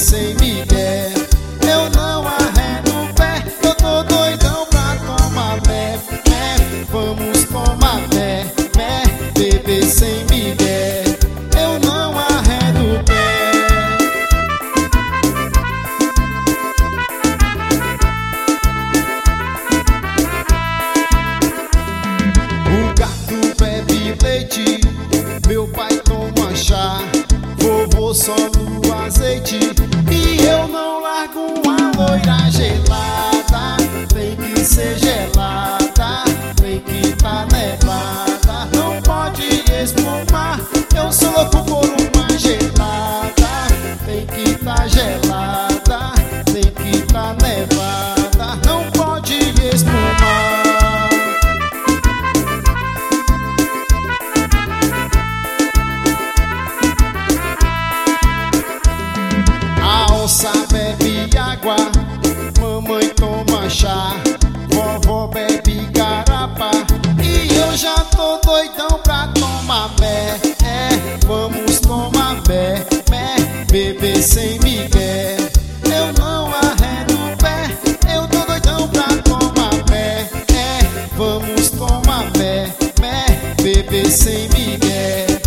sem migué. Eu não arredo o pé, eu tô doidão pra tomar mé, mé. Vamos tomar mé, mé, beber sem migué. Eu não arredo o pé. O gato bebe leite, meu pai toma chá, vovô só no azeite. E eu não largo uma loira gelada, tem que ser gelada, tem que tá nevada. Não pode espumar, eu sou louco por uma gelada, tem que tá gelada, tem que tá nevada. Não pode espumar. A onça bebe água, mamãe toma chá, vovó bebe garapa. E eu já tô doidão pra tomar mé, vamos tomar mé, mé, beber sem migué. Eu não arredo o pé, eu tô doidão pra tomar mé, vamos tomar mé, mé, beber sem migué.